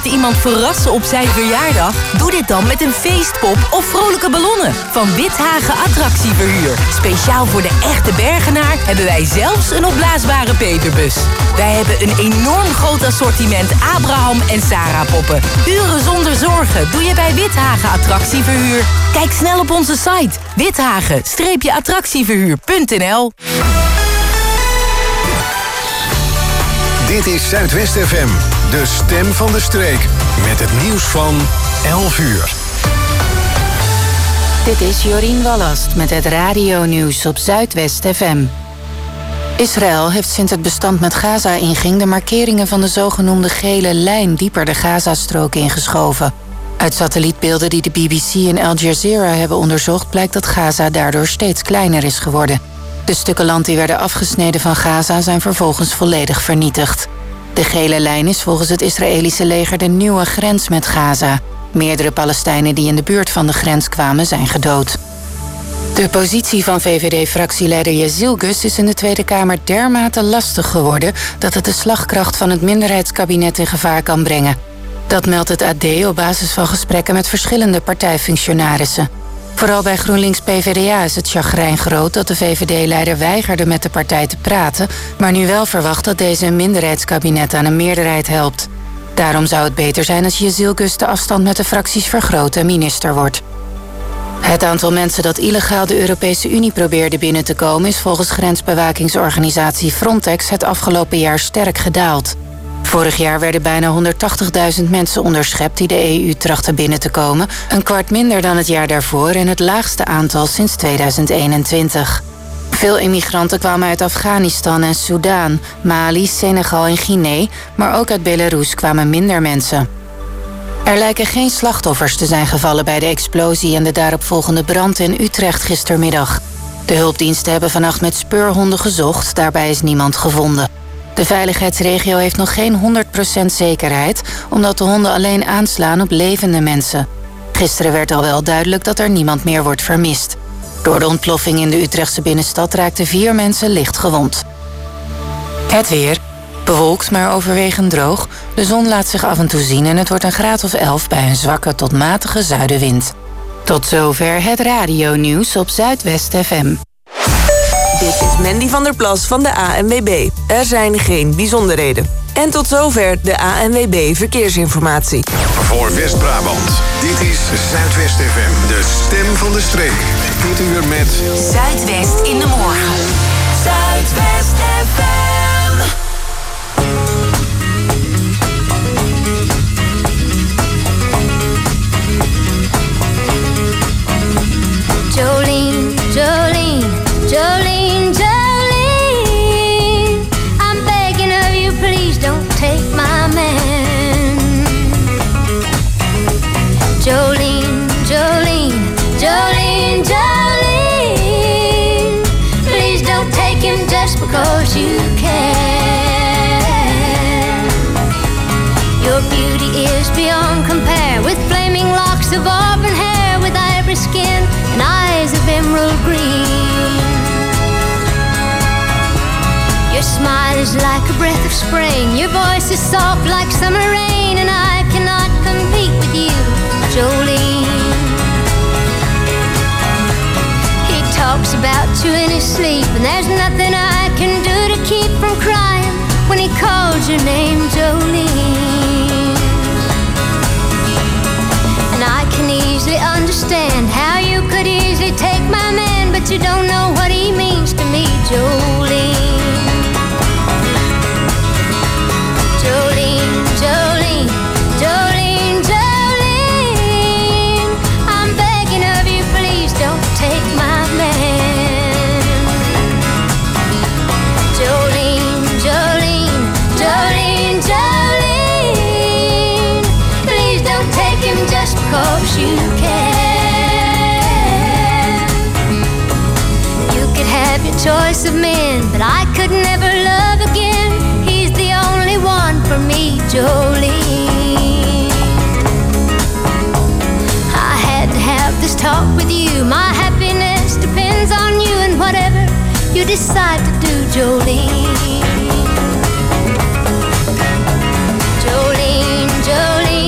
iemand verrassen op zijn verjaardag? Doe dit dan met een feestpop of vrolijke ballonnen van Withagen Attractieverhuur. Speciaal voor de echte Bergenaar hebben wij zelfs een opblaasbare peperbus. Wij hebben een enorm groot assortiment Abraham en Sarah poppen. Uren zonder zorgen doe je bij Withagen Attractieverhuur. Kijk snel op onze site withagen-attractieverhuur.nl. Dit is Zuidwest FM, de stem van de streek. Met het nieuws van 11 uur. Dit is Jorien Wallast met het radionieuws op Zuidwest FM. Israël heeft sinds het bestand met Gaza inging de markeringen van de zogenoemde gele lijn dieper de Gazastrook ingeschoven. Uit satellietbeelden die de BBC en Al Jazeera hebben onderzocht blijkt dat Gaza daardoor steeds kleiner is geworden. De stukken land die werden afgesneden van Gaza zijn vervolgens volledig vernietigd. De gele lijn is volgens het Israëlische leger de nieuwe grens met Gaza. Meerdere Palestijnen die in de buurt van de grens kwamen zijn gedood. De positie van VVD-fractieleider Jezilgus is in de Tweede Kamer dermate lastig geworden dat het de slagkracht van het minderheidskabinet in gevaar kan brengen. Dat meldt het AD op basis van gesprekken met verschillende partijfunctionarissen. Vooral bij GroenLinks-PVDA is het chagrijn groot dat de VVD-leider weigerde met de partij te praten, maar nu wel verwacht dat deze een minderheidskabinet aan een meerderheid helpt. Daarom zou het beter zijn als Jezilgus de afstand met de fracties vergroot en minister wordt. Het aantal mensen dat illegaal de Europese Unie probeerde binnen te komen is volgens grensbewakingsorganisatie Frontex het afgelopen jaar sterk gedaald. Vorig jaar werden bijna 180.000 mensen onderschept die de EU trachtten binnen te komen, een kwart minder dan het jaar daarvoor en het laagste aantal sinds 2021. Veel immigranten kwamen uit Afghanistan en Soedan, Mali, Senegal en Guinea, maar ook uit Belarus kwamen minder mensen. Er lijken geen slachtoffers te zijn gevallen bij de explosie en de daaropvolgende brand in Utrecht gistermiddag. De hulpdiensten hebben vannacht met speurhonden gezocht, daarbij is niemand gevonden. De veiligheidsregio heeft nog geen 100% zekerheid, omdat de honden alleen aanslaan op levende mensen. Gisteren werd al wel duidelijk dat er niemand meer wordt vermist. Door de ontploffing in de Utrechtse binnenstad raakten 4 mensen licht gewond. Het weer. Bewolkt, maar overwegend droog. De zon laat zich af en toe zien en het wordt een graad of 11 bij een zwakke tot matige zuidenwind. Tot zover het radionieuws op Zuidwest FM. Dit is Mandy van der Plas van de ANWB. Er zijn geen bijzonderheden. En tot zover de ANWB Verkeersinformatie. Voor West-Brabant, dit is Zuidwest FM, de stem van de streek. Dit uur met Zuidwest in de morgen. Zuidwest FM. Jolene, Jolene, Jolene, Jolene, I'm begging of you, please don't take my man. Jolene, Jolene, Jolene, Jolene, please don't take him just because you can. Your beauty is beyond compare, with flaming locks of auburn hair, with ivory skin and eyes of emerald green. Your smile is like a breath of spring, your voice is soft like summer rain, and I cannot compete with you, Jolene. He talks about you in his sleep, and there's nothing I can do to keep from crying when he calls your name, Jolene. And I can easily understand how you could easily take my man, but you don't know what he means to me, Jolene. Jolene, Jolene, Jolene, Jolene, I'm begging of you, please don't take my man. Jolene, Jolene, Jolene, Jolene, please don't take him just because you can. You could have your choice of men, but I could never love again. He's the only one for me, Jolene. I had to have this talk with you. My happiness depends on you, and whatever you decide to do, Jolene. Jolene, Jolene,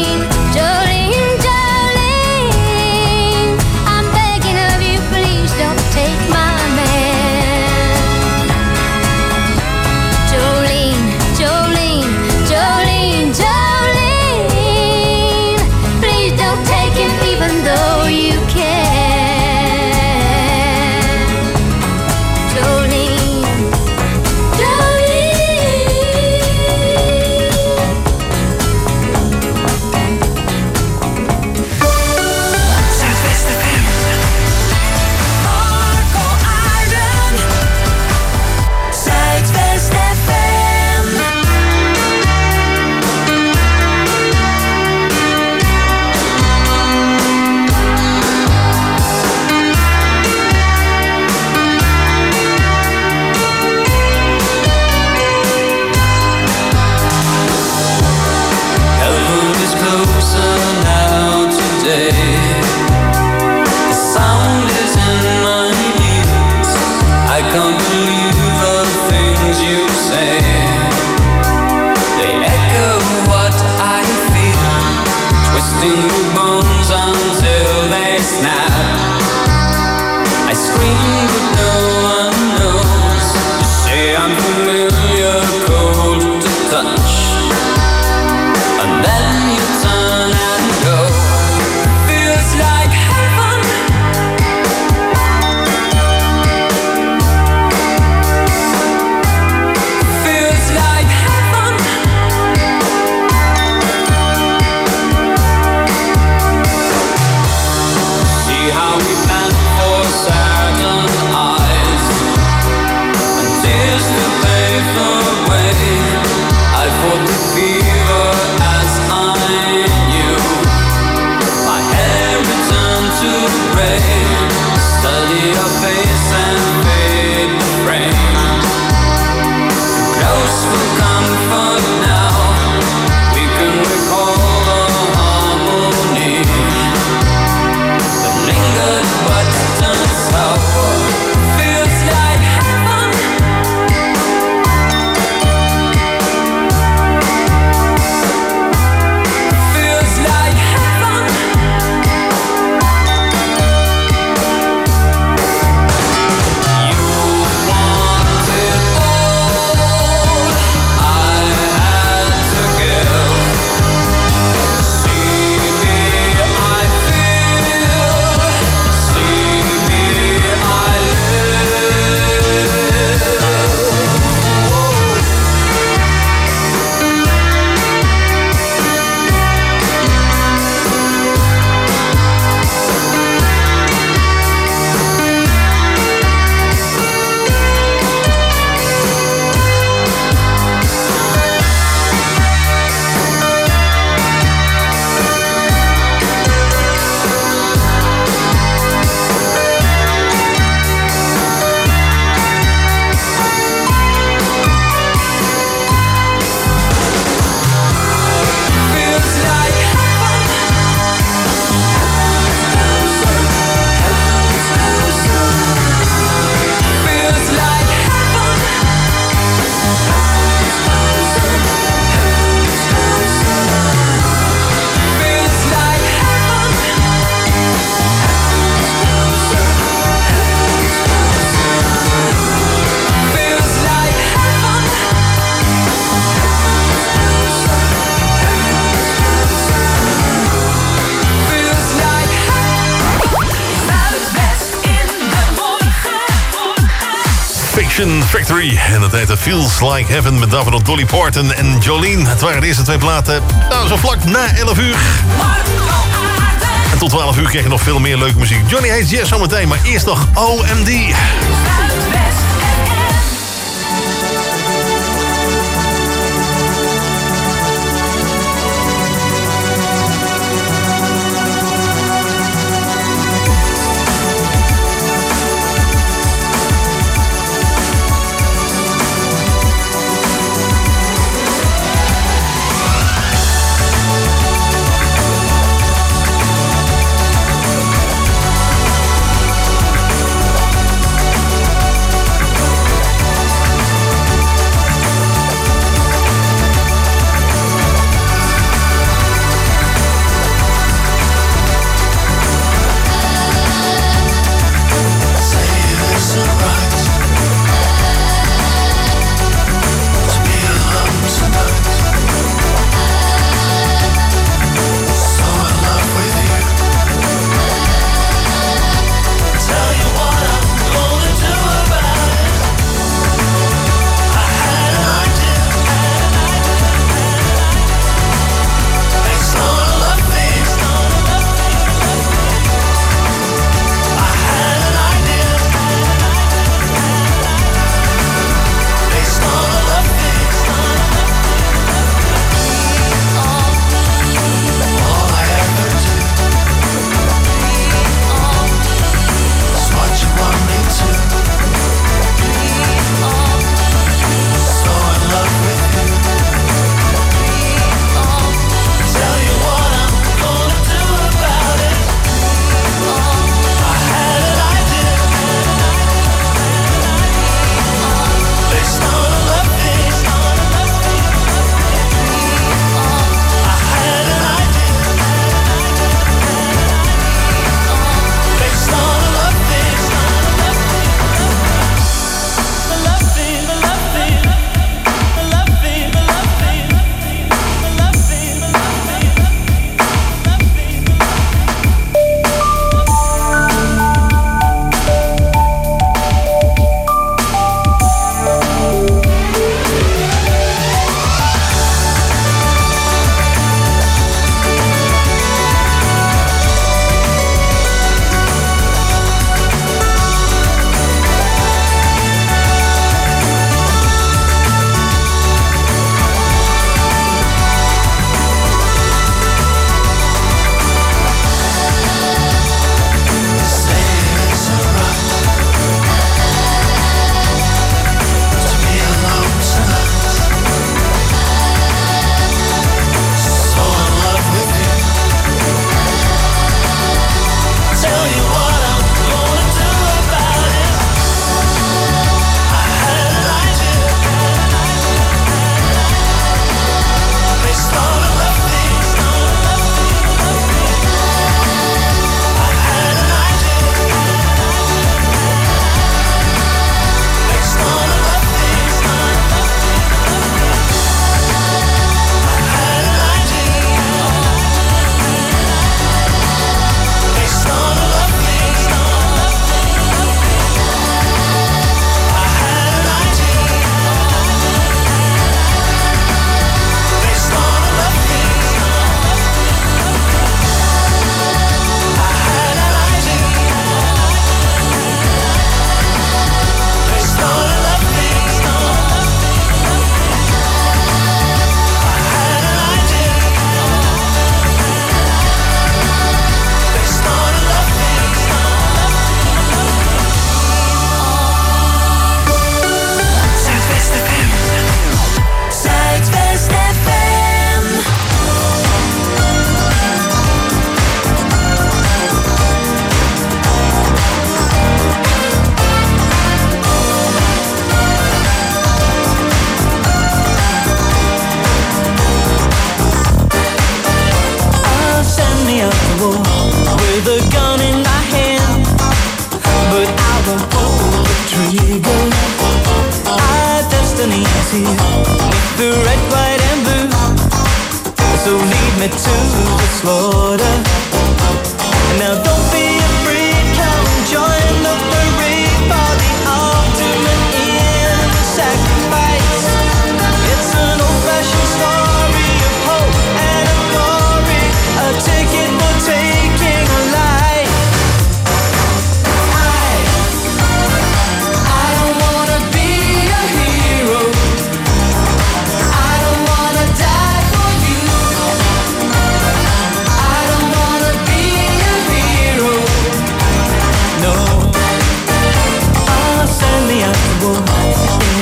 Satisfaction Factory. En dat heette Feels Like Heaven met daarvan Dolly Parton en Jolene. Het waren de eerste 2 platen, zo vlak na 11 uur. En tot 12 uur kreeg je nog veel meer leuke muziek. Johnny Hates Jazz zometeen, maar eerst nog OMD.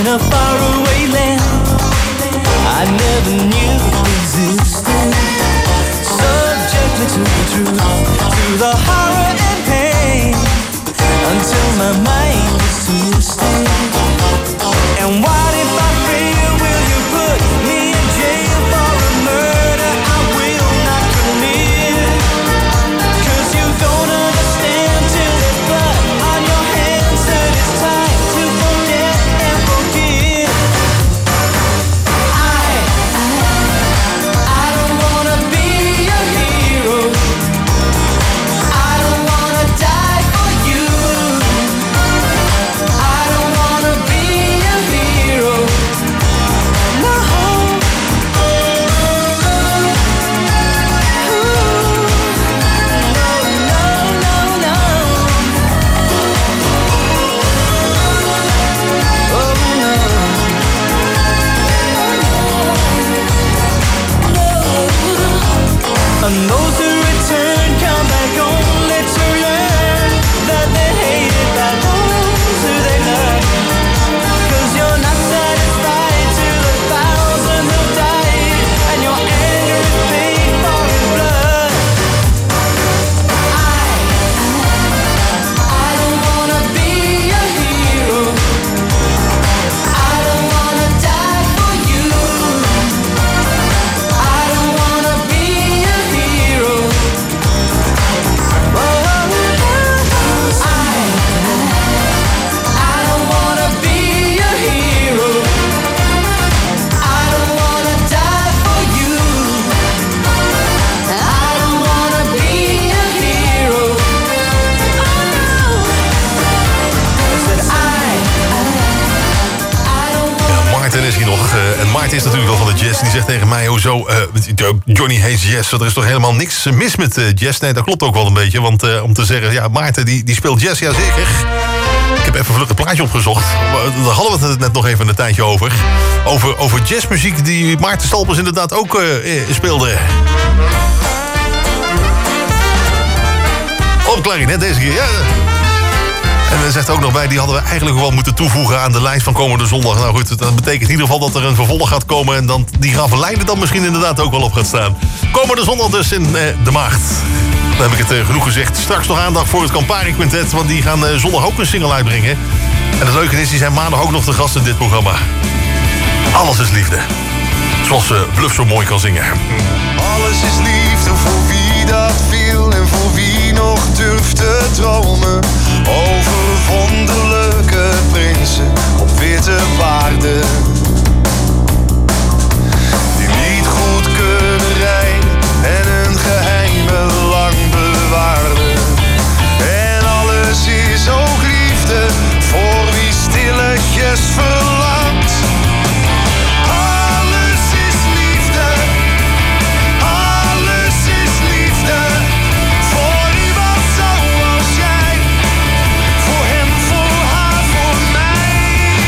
in a faraway land I never knew existed. Subjected to the truth, to the horror and pain, until my mind is twisted. And what if I fail? Will you put me in jail for a murder I will not commit? 'Cause you don't understand till there's blood on your hands that it's time to forget and forgive. I don't wanna be a hero. I don't wanna die for you. I don't wanna be a hero. No. And those who return come back only to learn that they're hated by those who they love. 'Cause you're not satisfied to the thousand who died, and your anger is paid for in blood. I don't wanna be a hero. I don't wanna die for you. I don't wanna be a hero. I don't wanna be a hero. I don't wanna die for you. I don't wanna be a hero. Ja, Maarten is hier nog. En Maarten is natuurlijk wel van de jazz. Die zegt tegen mij, hoezo, Johnny hates jazz. Er is toch helemaal niks mis met jazz? Nee, dat klopt ook wel een beetje. Want om te zeggen, ja, Maarten die speelt jazz, ja zeker. Ik heb even vlug een plaatje opgezocht. Daar hadden we het net nog even een tijdje over. Over jazzmuziek die Maarten Stalpers inderdaad ook speelde. Op klarinet deze keer, ja. En er zegt ook nog bij, die hadden we eigenlijk wel moeten toevoegen aan de lijst van komende zondag. Nou goed, dat betekent in ieder geval dat er een vervolg gaat komen en dan die Ravelijn er dan misschien inderdaad ook wel op gaat staan. Komende zondag dus in De Maagd. Dan heb ik het genoeg gezegd. Straks nog aandacht voor het Campari Quintet, want die gaan zondag ook een single uitbrengen. En het leuke is, die zijn maandag ook nog de gast in dit programma. Alles is liefde. Zoals Bluff zo mooi kan zingen. Alles is liefde voor wie dat wil en voor wie nog durft te dromen. Over wonderlijke prinsen op witte paarden. Die niet goed kunnen rijden en hun geheimen lang bewaarden. En alles is ook liefde voor wie stilletjes verlangt. Alles is liefde. Alles is liefde. Voor iemand zoals jij. Voor hem, voor haar, voor mij.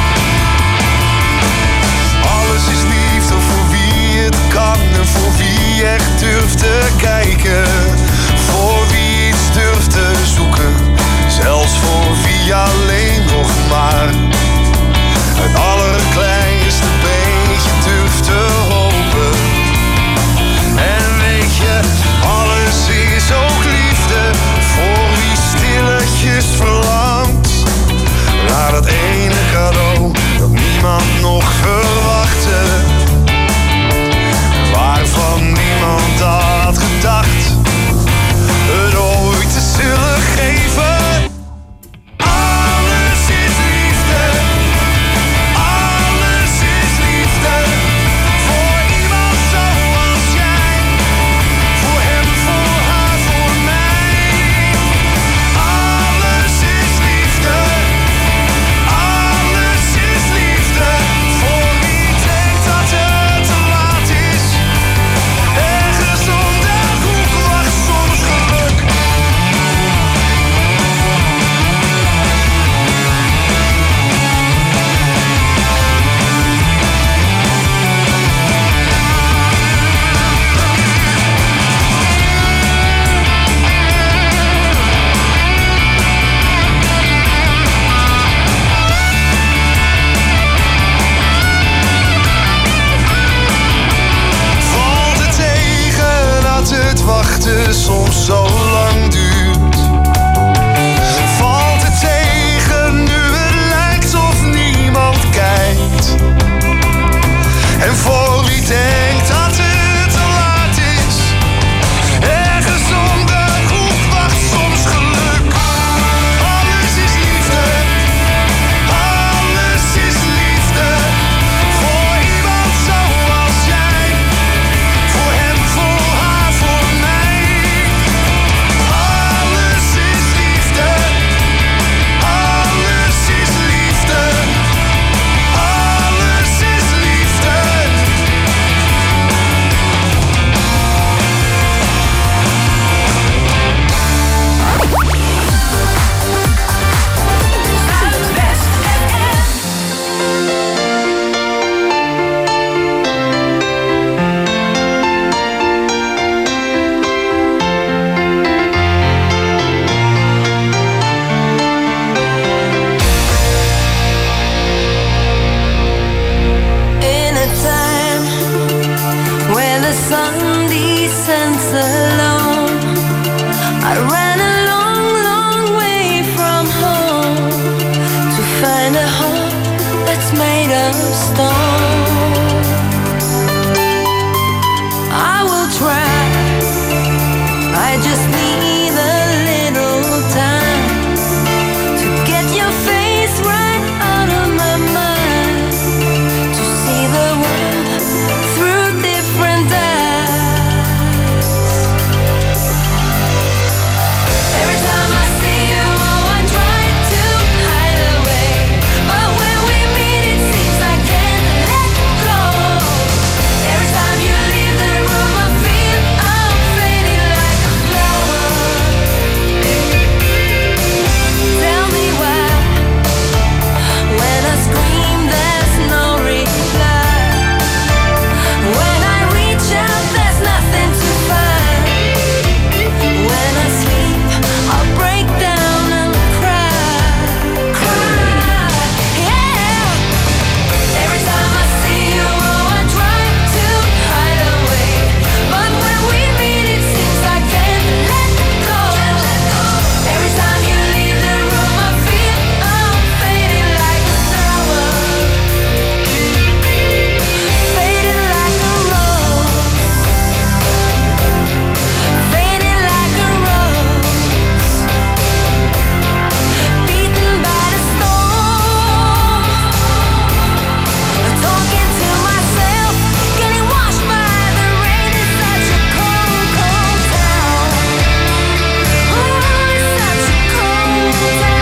Alles is liefde voor wie het kan en voor wie echt durft te kijken. Voor wie iets durft te zoeken. Zelfs voor wie alleen nog maar of stone. I will try. I just need a little time to get your face right out of my mind, to see the world through different eyes. Every time I see you, oh, I try to hide away, but when we meet it seems I can't let go. Every time you leave the room I feel I'm fading like a flower. Tell me why, when I scream there's no reply, when I reach out there's nothing to find, when I sleep I'll break down and cry, yeah. Every time I see you, oh, I try to hide away, but when we meet it seems I can't let go. Every time you leave the room I feel I'm fading like a flower, fading like a rose, fading like a rose, beaten by the storm, talking to myself, getting washed by the rain. It's such a cold, cold town. Oh, it's such a cold town.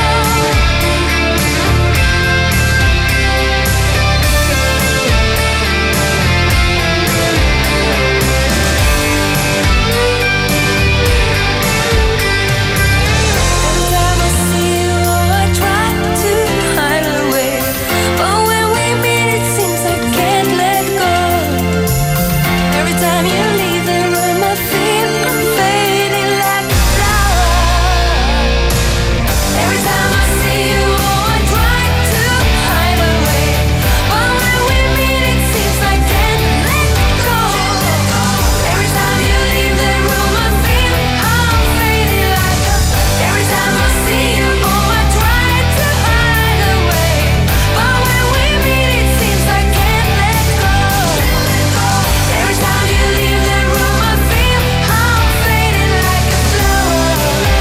Every time I see you, oh, I try to hide away, but when we meet it seems I can't let go. Every time you leave the room I feel I'm fading like a flower. Every time I see you, oh, I try to hide away, but when we meet it seems I can't let go. Every time you leave the room I feel I'm fading like a. Every time I see you, oh, I try to hide away, but when we meet it seems I can't let go. Every time you leave the room I feel I'm fading like a flower.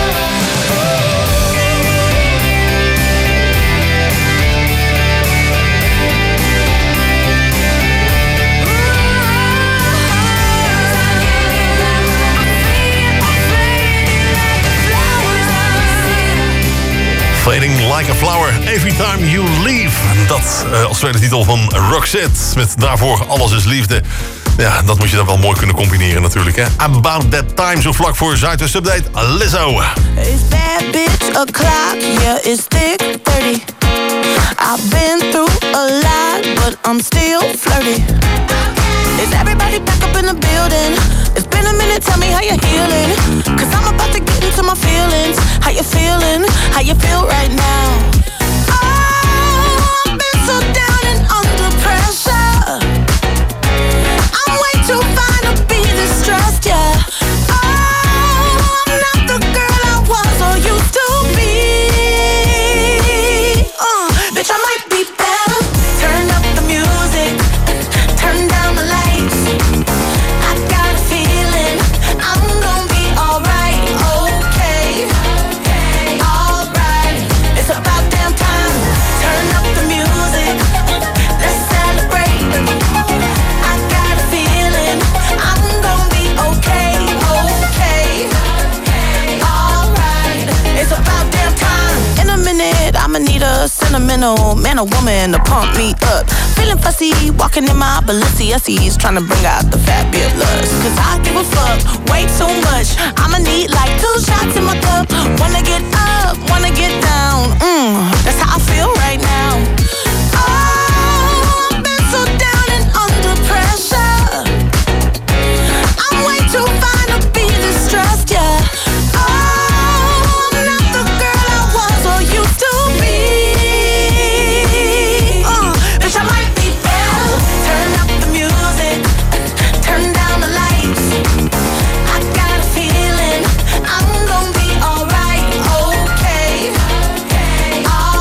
Fading Like a Flower, Every Time You Leave. En dat als tweede titel van Roxette. Met daarvoor Alles is Liefde. Ja, dat moet je dan wel mooi kunnen combineren natuurlijk, hè. About That Time, zo vlak voor Zuidwest Update, Lizzo. Is that bitch o'clock? Yeah, it's thick 30. I've been through a lot, but I'm still flirty. Is everybody back up in the building? It's been a minute, tell me how you're healing. Cause I'm about to get into my feelings. How you feeling? How you feel right now? Oh, I've been so down and under pressure. I'm way too fine to be distressed, yeah. Oh, I'm not the girl I was or used to be. Bitch, I might be better. Turn up the music, turn down the lights. I got a feeling I'm gonna be alright, okay, alright. It's about damn time. Turn up the music, let's celebrate. I got a feeling I'm gonna be okay, alright. It's about damn time. In a minute, I'ma need a sentimental man or woman to pump me up. Feeling fussy, walking in my Balenciennes, trying to bring out the fabulous. Cause I give a fuck way too much. I'ma need like 2 shots in my cup. Wanna get up, wanna get down. That's how I feel right now. Oh, I've been so down and under pressure. I'm way too fine to be distressed, yeah. Oh, I'm not the girl I was or used to be. Bitch, I might be better. Turn up the music, turn down the lights. I got a feeling I'm gonna be alright, okay, alright.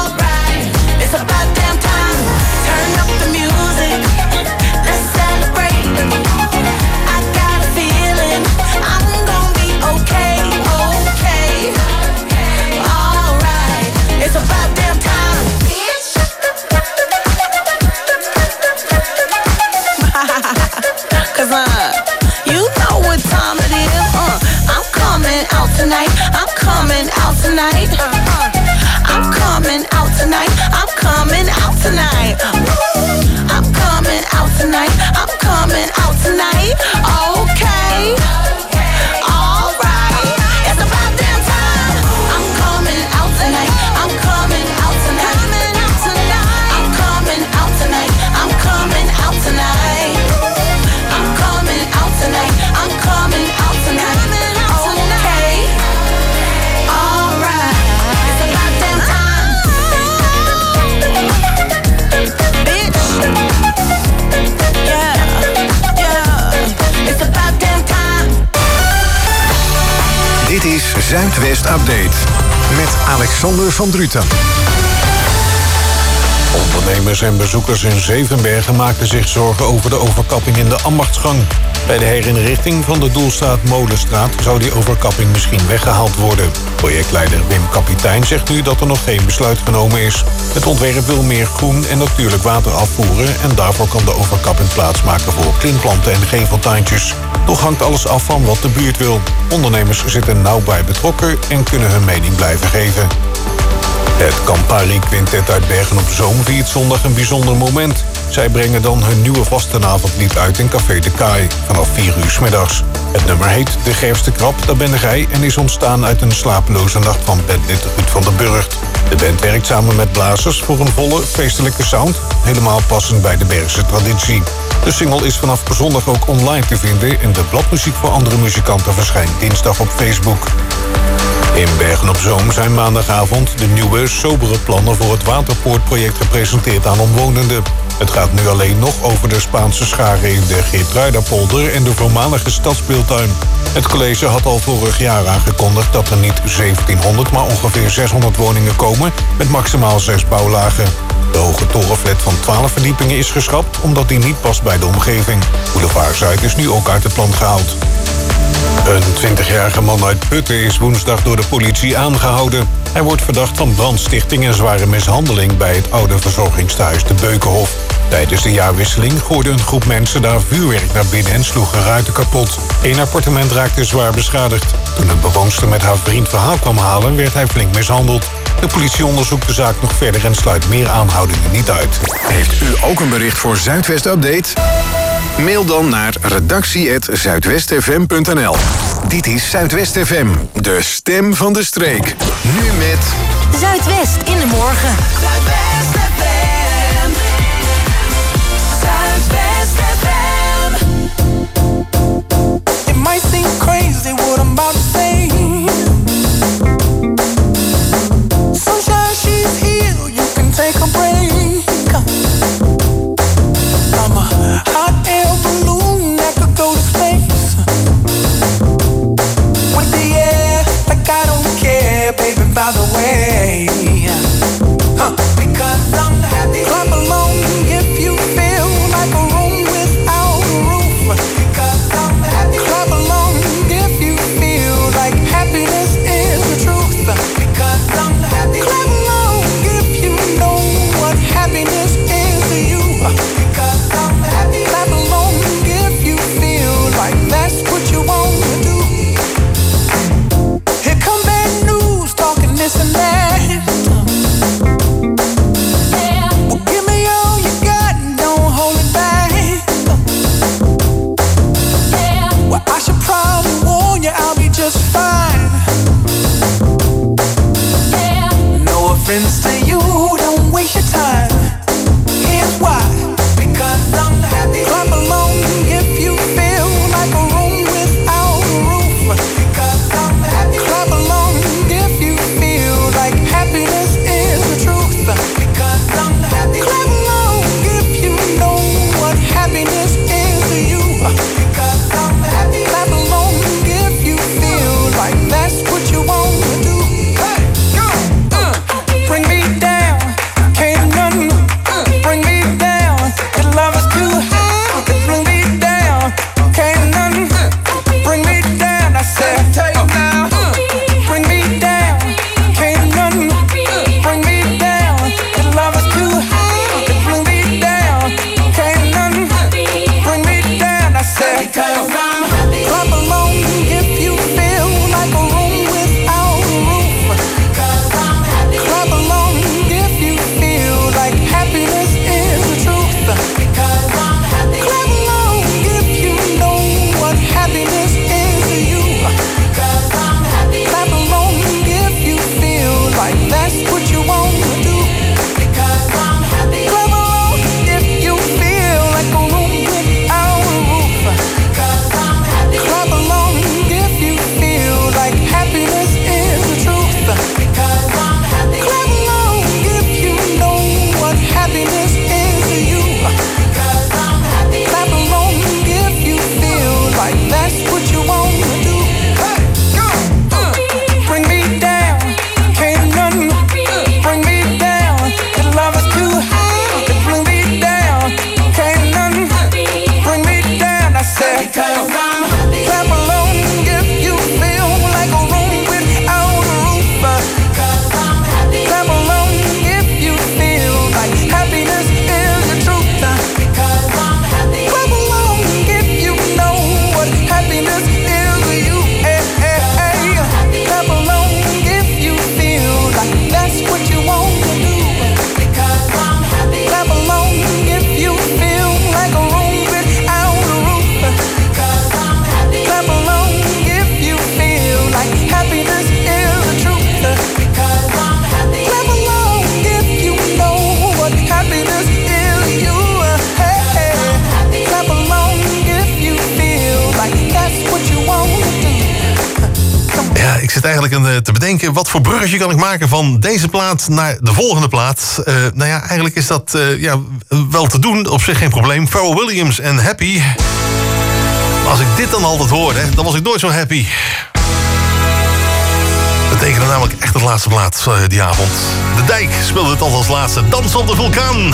tonight. I'm coming out tonight. I'm coming out tonight. I'm coming out tonight. Okay. All right. It's about damn time. I'm coming out tonight. I'm coming out tonight. Coming out tonight. I'm coming out tonight. I'm coming out tonight. I'm coming out tonight. I'm coming out tonight. Okay. All right. It's about damn time. Bitch. Yeah. Yeah. It's about damn time. Dit is Zuidwest Update met Alexander van Druten. Ondernemers en bezoekers in Zevenbergen maakten zich zorgen over de overkapping in de Ambachtsgang. Bij de herinrichting van de Doelstraat Molenstraat zou die overkapping misschien weggehaald worden. Projectleider Wim Kapitein zegt nu dat er nog geen besluit genomen is. Het ontwerp wil meer groen en natuurlijk water afvoeren en daarvoor kan de overkapping plaatsmaken voor klimplanten en geveltuintjes. Toch hangt alles af van wat de buurt wil. Ondernemers zitten nauw bij betrokken en kunnen hun mening blijven geven. Het Campari Quintet uit Bergen op Zoom viert zondag een bijzonder moment. Zij brengen dan hun nieuwe vastenavondlied uit in Café de Kaai vanaf 4 uur 's middags. Het nummer heet De Gerfste Krab, daar ben jij en is ontstaan uit een slapeloze nacht van bandlid Ruud van den Burgt. De band werkt samen met blazers voor een volle, feestelijke sound, helemaal passend bij de Bergse traditie. De single is vanaf zondag ook online te vinden en de bladmuziek voor andere muzikanten verschijnt dinsdag op Facebook. In Bergen op Zoom zijn maandagavond de nieuwe, sobere plannen voor het Waterpoortproject gepresenteerd aan omwonenden. Het gaat nu alleen nog over de Spaanse scharen in de Geertruidapolder en de voormalige stadsbeeltuin. Het college had al vorig jaar aangekondigd dat er niet 1700, maar ongeveer 600 woningen komen met maximaal 6 bouwlagen. De hoge torenflat van 12 verdiepingen is geschrapt omdat die niet past bij de omgeving. Boulevard Zuid is nu ook uit het plan gehaald. Een 20-jarige man uit Putten is woensdag door de politie aangehouden. Hij wordt verdacht van brandstichting en zware mishandeling bij het oude verzorgingstehuis de Beukenhof. Tijdens de jaarwisseling gooide een groep mensen daar vuurwerk naar binnen en sloeg een ruiten kapot. Eén appartement raakte zwaar beschadigd. Toen een bewoonster met haar vriend verhaal kwam halen, werd hij flink mishandeld. De politie onderzoekt de zaak nog verder en sluit meer aanhoudingen niet uit. Heeft u ook een bericht voor Zuidwest Update? Mail dan naar redactie@zuidwestfm.nl. Dit is Zuidwest FM, de stem van de streek. Nu met Zuidwest in de morgen. Zuidwest FM. Zuidwest FM. It might seem crazy what I'm about to say. Sunshine, she's here, you can take a break. I'm a hot air balloon that could go to space. With the air, like I don't care, baby, by the way. Because I'm happy. Clap along if you feel like a room without a roof. Because I'm happy. Clap along if you feel like happiness is the truth. Because I'm happy. Clap along if you know what happiness is to you. Because I'm happy. Clap along if you feel like that's what you want to do. Here come bad news, talking this and that. Well, give me all you got and don't hold it back. Well, I should probably warn you, I'll be just fine. No offense to you, don't waste your time. Here's why. Because I'm happy. Clap along if you feel like a room without a roof. Because I'm happy. Clap along if you feel like happiness is the truth. Because I'm happy. Clap along if you know what happiness is to you. Because I'm happy. Clap along if you feel like that's what you want to do. Hey, go! Bring me down, can't none bring me down. Your love is too high, it denken, wat voor bruggetje kan ik maken van deze plaat naar de volgende plaat? Nou ja, eigenlijk is dat wel te doen, op zich geen probleem. Pharrell Williams en Happy. Maar als ik dit dan altijd hoorde, dan was ik nooit zo happy. Dat betekende namelijk echt de laatste plaat die avond. De Dijk speelde het als laatste. Dans op de vulkaan.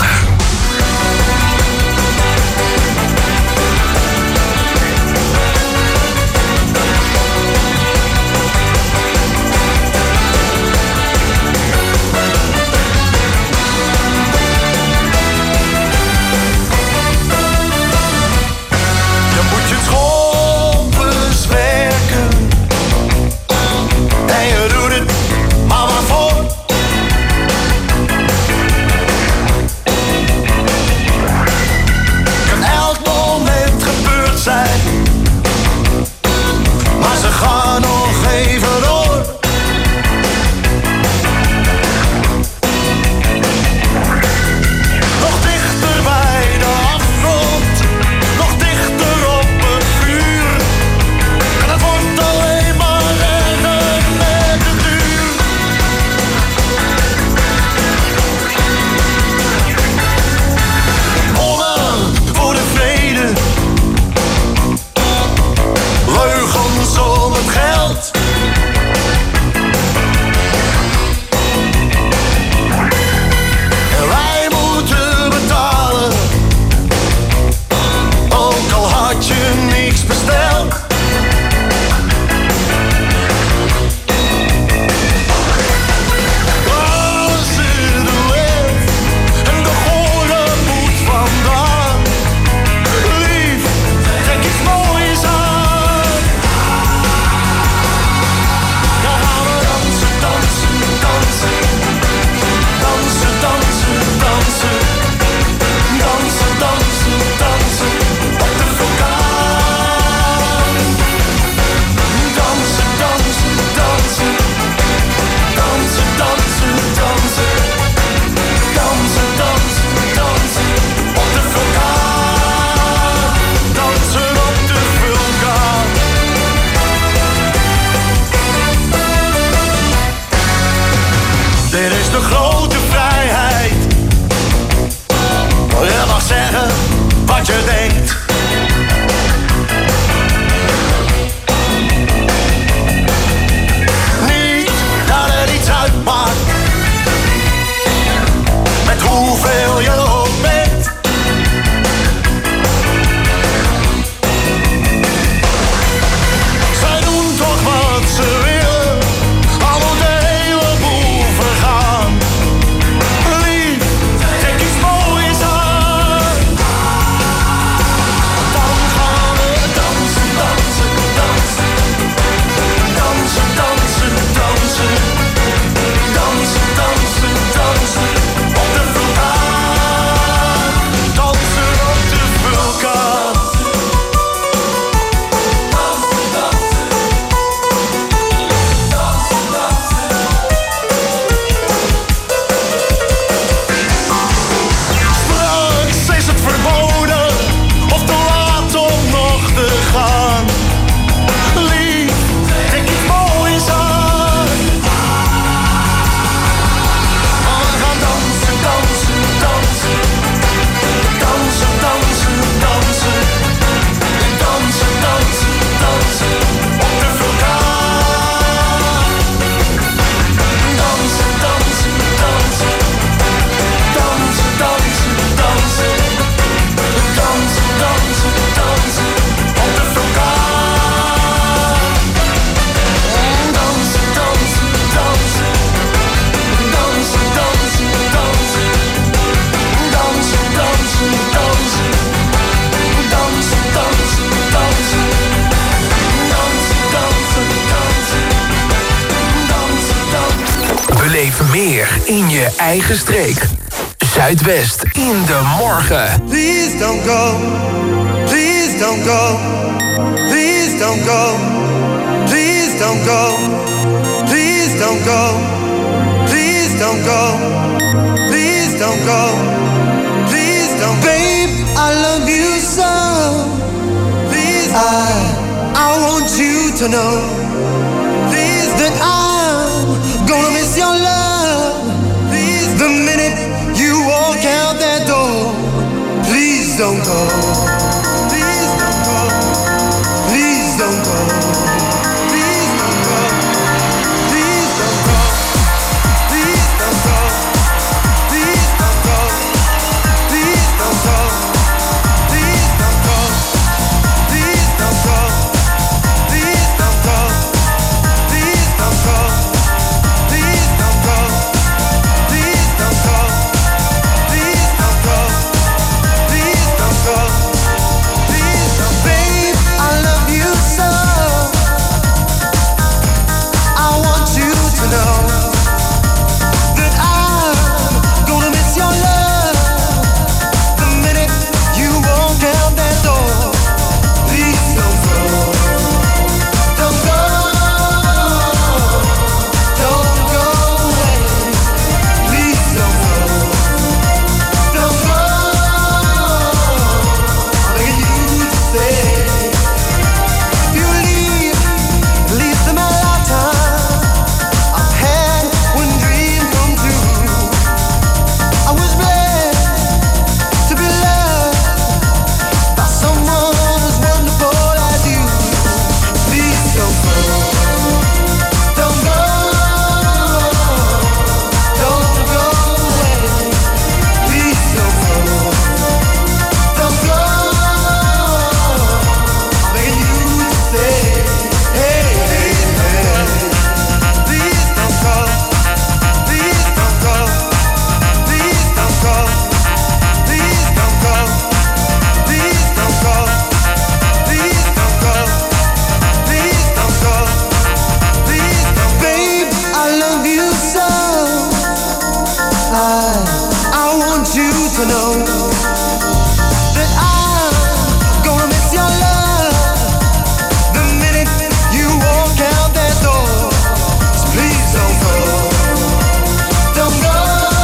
Meer in je eigen streek. Zuidwest in de morgen. Please don't go. Please don't go. Please don't go. Please don't go. Please don't go. Please don't go. Please don't go. Please don't. Babe, I love you so. Please, I want you to know. Please, that I'm to know that I'm gonna miss your love the minute you walk out that door. So please don't go, don't go,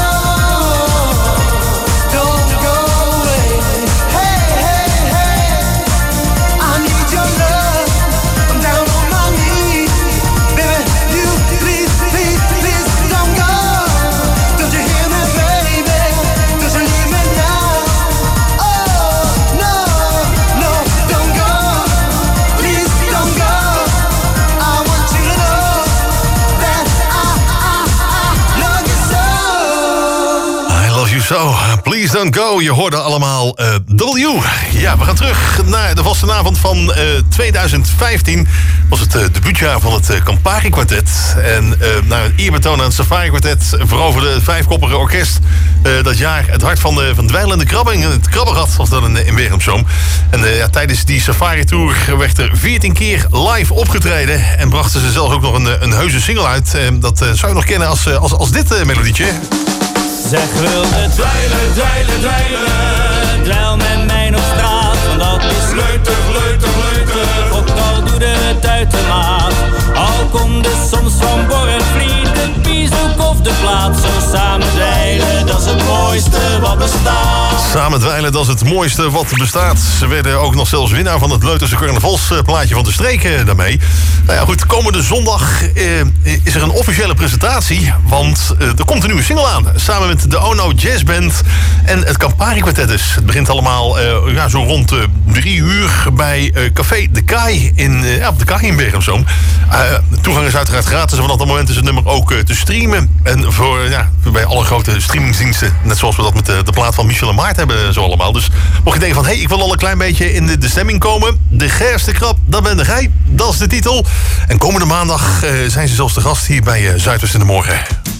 don't go away. Hey, hey, hey, I need your love. I'm down on my knees, baby. You please, please, please don't go. Don't you hear me, baby? Don't you leave me now? Oh no, no, don't go. Please don't go. I want you to know that I love you so. I love you so. Please don't go. Je hoorde allemaal W. Ja, we gaan terug naar de vastenavond van 2015. Was het debuutjaar van het Campari Quartet. En naar een eerbetoon aan het Safari Quartet veroverde het vijfkoppige orkest dat jaar het hart van dweilende krabben in het Krabbenrad, of dan in Bergen-op-Zoom. En ja, tijdens die Safari Tour werd er 14 keer live opgetreden. En brachten ze zelfs ook nog een heuse single uit. Dat zou je nog kennen als dit melodietje. Zeg wilde dweilen, dweilen, dweilen. Dweil met mij op straat, want dat is leuter, leuter, leuter. Ook al doe het uitermaat. Al komt er soms van Borrenvliet, de Piezoek of de plaats. Zo samen dweilen, dat is het mooiste wat bestaat. Samen dweilen, dat is het mooiste wat bestaat. Ze werden ook nog zelfs winnaar van het Leuterse carnavalsplaatje van de streek daarmee. Nou ja, goed, komende zondag is er een officiële presentatie. Want er komt een nieuwe single aan. Samen met de Ono Jazz Band en het Campari Quartet dus. Het begint allemaal zo rond 3 uur bij Café De Kaai op De Kaai in Bergen-op-Zoom. Toegang is uiteraard gratis en vanaf dat moment is het nummer ook te streamen. En bij alle grote streamingsdiensten, net zoals we dat met de plaat van Michel en Maart hebben zo allemaal. Dus mocht je denken van, ik wil al een klein beetje in de stemming komen. De gerste krab, dat ben jij. Dat is de titel. En komende maandag zijn ze zelfs te gast hier bij Zuidwest in de Morgen.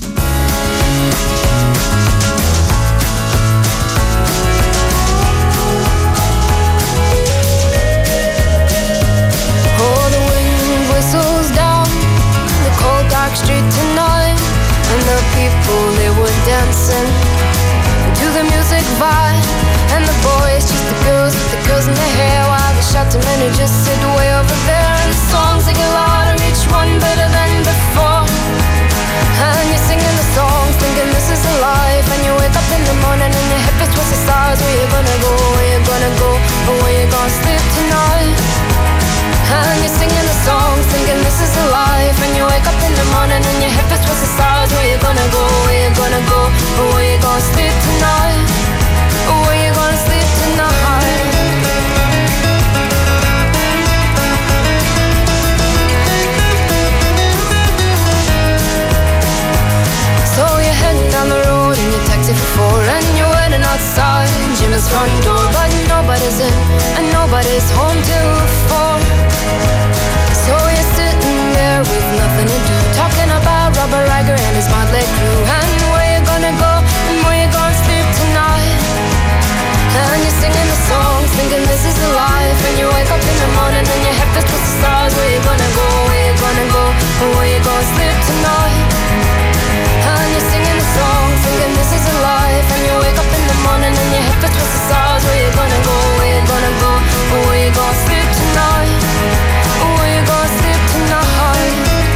Street tonight, and the people they were dancing to the music vibe, and the boys just the girls with the girls in their hair, while the shouting men who just sit way over there, and the songs they get louder, each one better than before, and you're singing the songs thinking this is a life, and you wake up in the morning and your head is towards the stars. Where you gonna go, where you gonna go, or where you gonna sleep tonight? And you're singing the songs, thinking this is a life. And you wake up in the morning and your head is towards the stars. Where you gonna go, where you gonna go, or where you gonna sleep tonight? Or where you gonna sleep tonight? So you're heading down the road in your taxi for 4, and you're waiting outside Jim's front door, but nobody's in and nobody's home till 4. So you're sitting there with nothing to do, talking about Robert Riger and his motley crew, and where you gonna go and where you gonna sleep tonight? And you're singing the songs, thinking this is a life, and you wake up in the morning and your head feels towards the stars. Where you gonna go, where you gonna go, and where you gonna sleep tonight? And you're singing the songs, thinking this is a life, and you wake up in the morning and your head feels towards the stars. Where you gonna go, where you gonna go, and where you gonna sleep tonight? Where you gonna sleep tonight?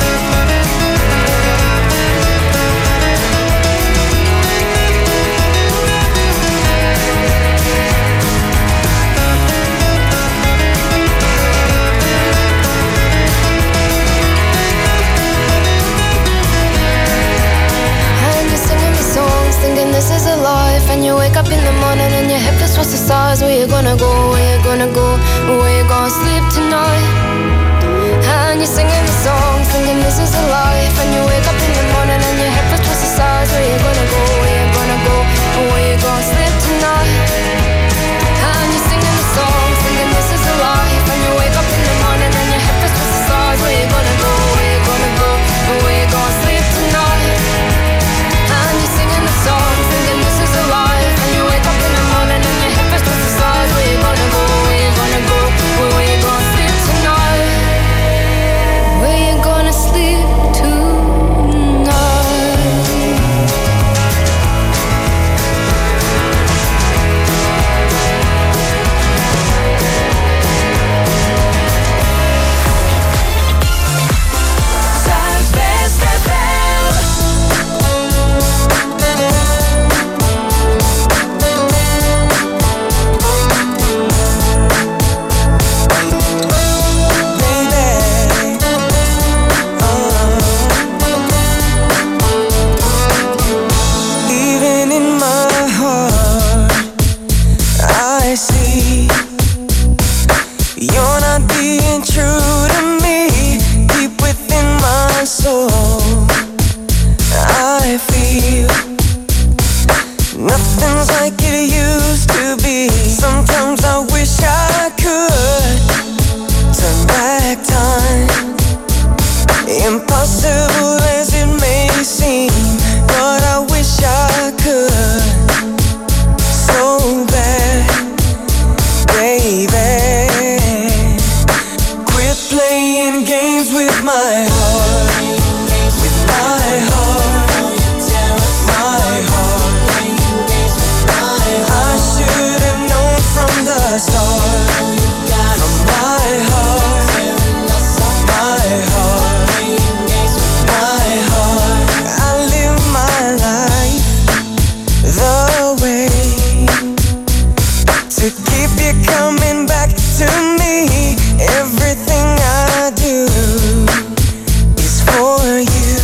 Thinking this is a life, and you wake up in the morning and your head feels towards the stars. Where you gonna go, where you gonna go, where you gonna sleep tonight? And you're singing the song, thinking this is a life, and you wake up in the morning and your head feels towards the stars. Where you gonna go, where you gonna go, where you gonna sleep tonight? And you're singing the song, thinking this is a life, and you wake up in the morning and your head feels towards the stars. Where you gonna go, where you gonna go, where you gonna sleep tonight? And you're singing the song, thinking this is a life, and you wake up in the morning and your head feels towards the stars. Where you gonna go, where you gonna go, where you gonna sleep tonight? Where you gonna sleep tonight? Nothing's like it used to be. Sometimes I wish I could turn back time. Impossible as it may seem, but I wish I could so bad, baby. Quit playing games with my heart, with my heart, my heart. I should have known from the start, from my heart, my heart, my heart. I live my life the way to keep you coming back to me. Everything I do is for you.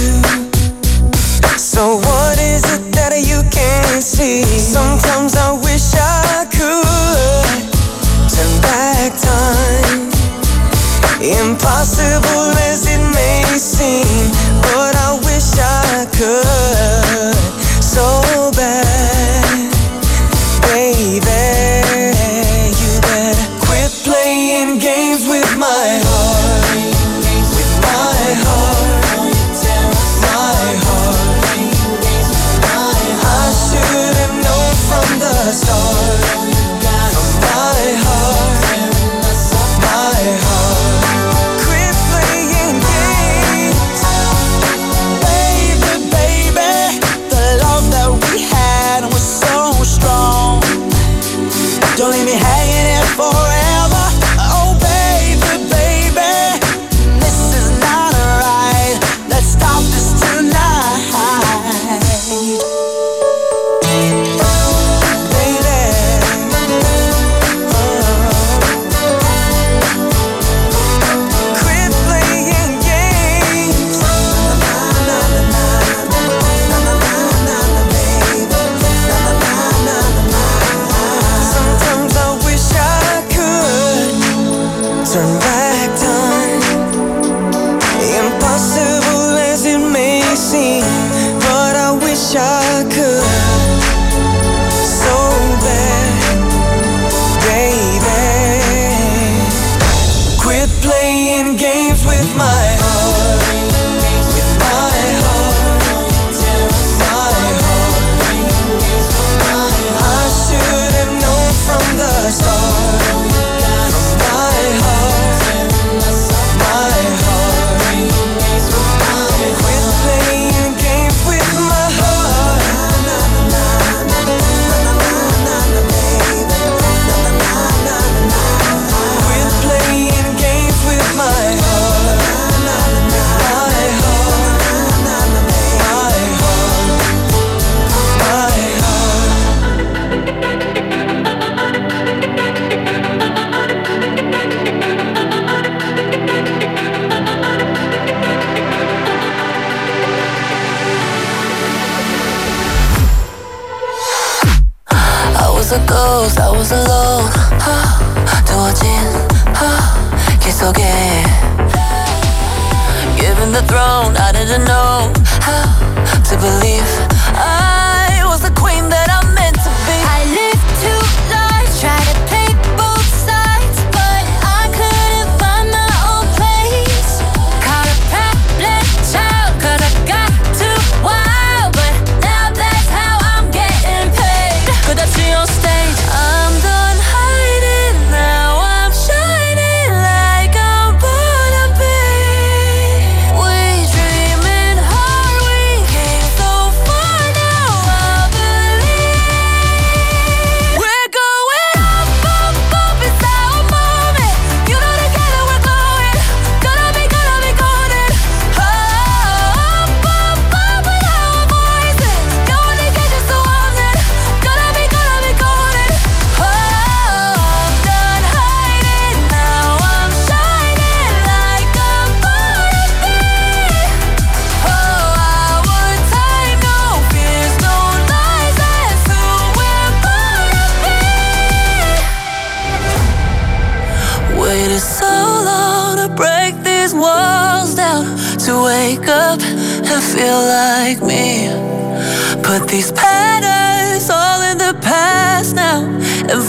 So what is it that you can't see? Sometimes I wish I could turn back time. Impossible as it may seem, but I wish I could so bad, baby. You better quit playing games with my heart, with my heart, my heart. I should have known from the start, from my heart, my heart. Quit playing games, baby, baby. The love that we had was so strong. Don't leave me hanging here forever. Oh, baby, baby, this is not right. Let's stop this tonight. Quit playing games. Sometimes I wish I could turn back time. Impossible as it may seem, but I wish I could so bad, baby. Quit playing games with my heart, with my heart, my heart. I should have known from the start, from my heart, my heart. Quit playing games with my heart. Quit playing games with my heart, my heart, my heart. I was a ghost, I was alone. 두어진 길 속에 Given the throne, I didn't know how to believe I was the queen that I'm meant to be. I lived two lives, tried to play both sides, but I couldn't find my own place. Caught a problem child, 'cause I got too wild, but now that's how I'm getting paid. 끝없이 on stage, I'm done hiding, now I'm shining like I'm born to be. We dreaming hard, we came so far, now I believe we're going up, up, up, it's our moment. You know together we're going, gonna be golden. Up, up, up with our voices. No one to get you so often. Gonna be golden. Oh, I'm done hiding, now I'm shining like I'm born to be. Oh, our time, no fears, no lies, that's who we're born to be. Waited so long to break these walls down, to wake up and feel like me. Put these patterns all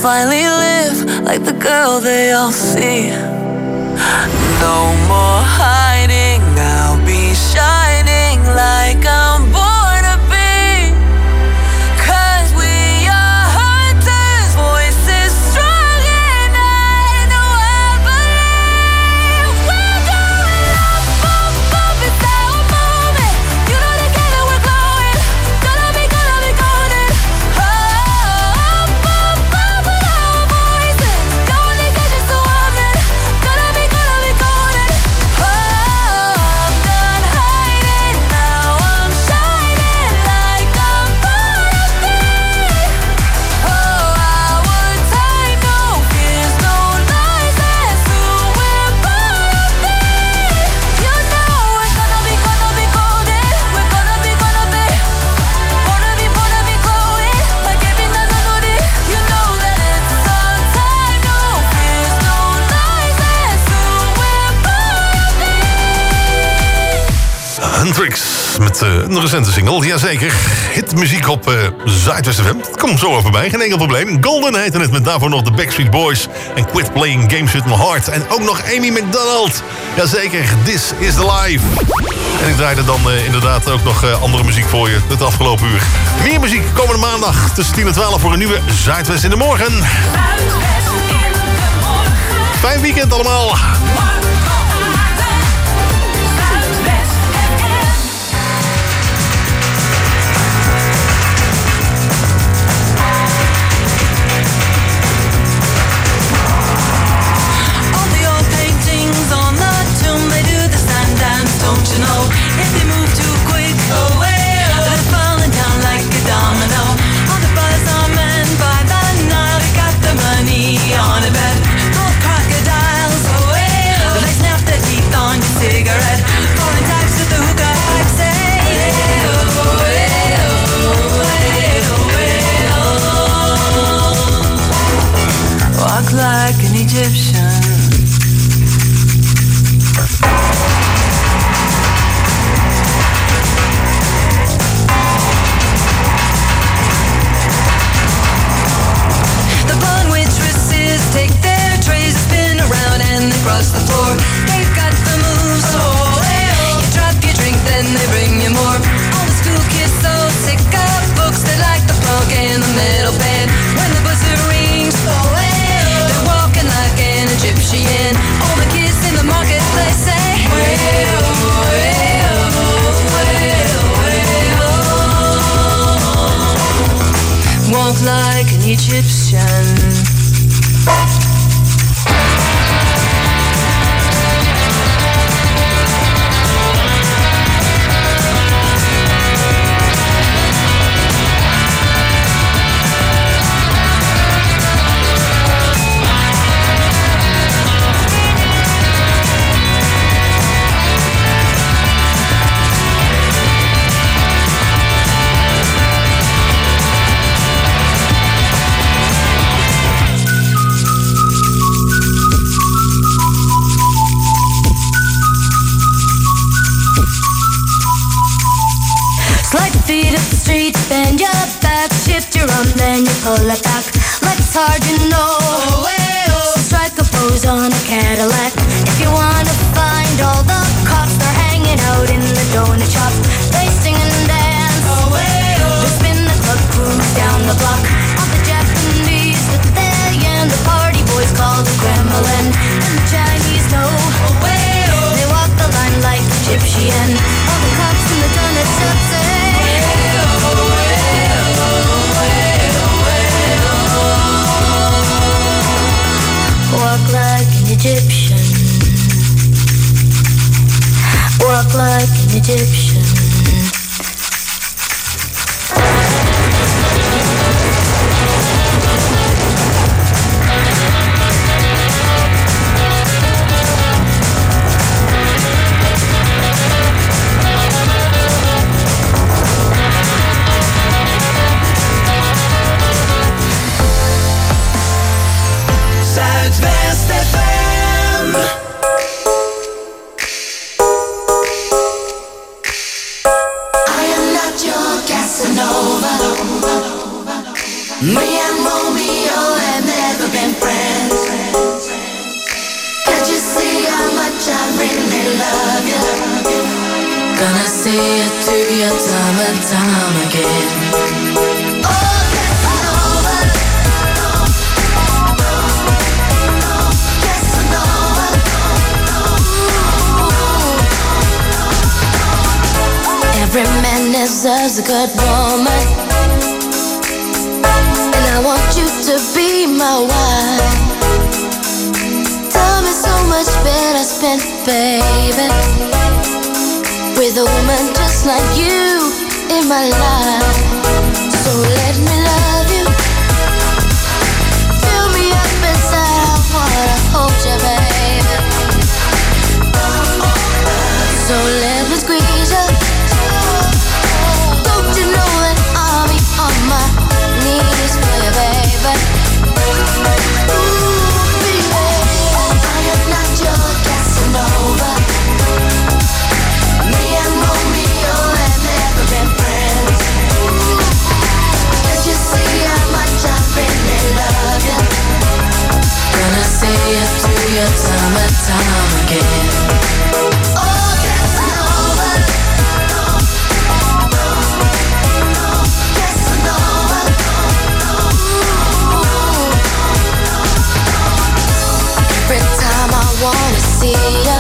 finally live like the girl they all see. No more hiding, I'll be shining like I'm born to be. 'Cause we are hunters, voices strong and I know I believe. We're going up, up, up, it's our moment. You know together we're glowing. Gonna be golden. Up, up, up with our voices. Don't need to just a woman. Gonna be golden. Oh, I'm done hiding, now I'm shining like I'm born to be. Oh, our time, no fears, no lies, that's who we're born to be. You know we're gonna be golden. We're gonna be glowing like every melody. You know that it's our time, no fears, no lies, that's who we're born to be. Hendrix met een recente single, jazeker. Hitmuziek op Zuidwest FM. Het komt zo over bij, geen enkel probleem. Golden heette het, met daarvoor nog de Backstreet Boys en Quit Playing Games With My Heart. En ook nog Amy McDonald. Jazeker, This Is The Life. En ik draaide dan inderdaad ook nog andere muziek voor je het afgelopen uur. Meer muziek komende maandag tussen 10 en 12 voor een nieuwe Zuidwest in de Morgen. Fijn weekend allemaal. All the old paintings on the tomb, they do the sand dance, don't you know? If they move too quick, they're falling down like a domino. All the brothers are men by the Nile, they got the money on a bed. Gold crocodiles, they snap their teeth on your cigarette. Foreign types with the hookah pipes say, walk like an Egyptian. The blonde waitresses take their trays, spin around and they cross the floor. They've got the moves, you drop your drink, then they bring you more. All the school kids so sick of books, they like the plug in the middle bed. When the buzzer rings, they're walking like an Egyptian. All the kids in the marketplace say, walk like an Egyptian. Slide your feet up the street, bend your back, shift your arm, then you pull it back. Like it's hard, you know. So strike a pose on a Cadillac. If you wanna find all the cops, they're hanging out in the donut shop. They sing and dance, they spin the club, cruise down the block. All the Japanese with their yen, the party boys call the Kremlin. And the Chinese know, they walk the line like Egyptian. All the cops in the donut shop say, walk like an Egyptian. Walk like an Egyptian. Zuidwest FM. Me and Romeo have never been friends. Can't you see how much I really love you? Gonna see it through your time and time again. Oh, Casanova. Casanova. Every man deserves a good woman, and I want you to be my wife. Time is so much better spent, baby, with a woman just like you in my life. So let me love you. Fill me up inside, I wanna hold you, baby. So let me squeeze you. Don't you know that I'll be on my knees for you, baby? Ooh, baby, I am not your Casanova. Me and Romeo have never been friends. Can't you see how much I really love you? Gonna see it through your time and time again. Oh, Casanova. Casanova. Every time I wanna see you,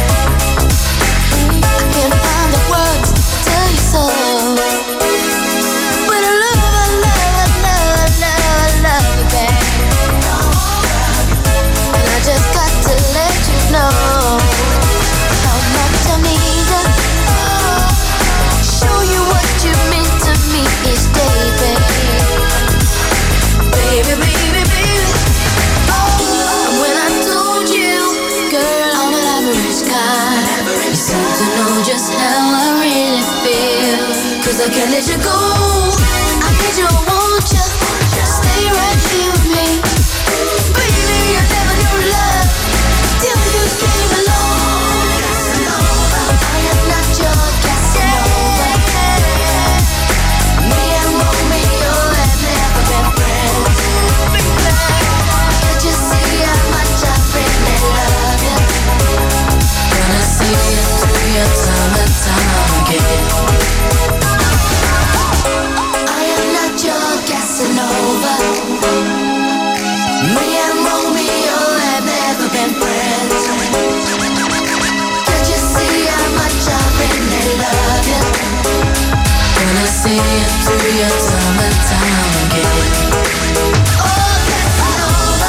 I can't find the words to tell you so. But I love you, babe. And I just got to let you know how much I need you. Show you what you mean to me each day, baby. Baby, baby, baby. Oh, when I told you, girl, I'm an average guy, you seem to know just how I really feel. 'Cause I can't let you go, I need you, I want you. Stay right here with me. Baby, I never knew love till you came along. Casanova, I am not your Casanova. Me and Romeo have never been friends. Can't you see how much I really love you? Gonna see it through your time and time again. I am not your Casanova. Me and Romeo have never been friends. Can't you see how much I really love you? Gonna see it through your time and time again. Oh, Casanova.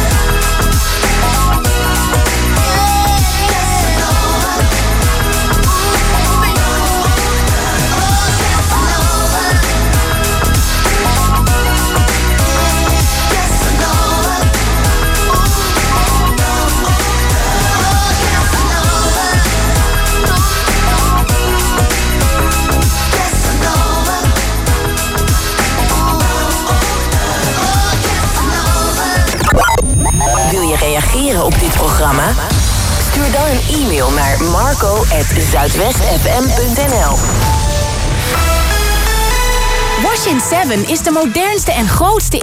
Casanova. Wil je reageren op dit programma? Stuur dan een e-mail naar marco@zuidwestfm.nl. Wash in 7 is de modernste en grootste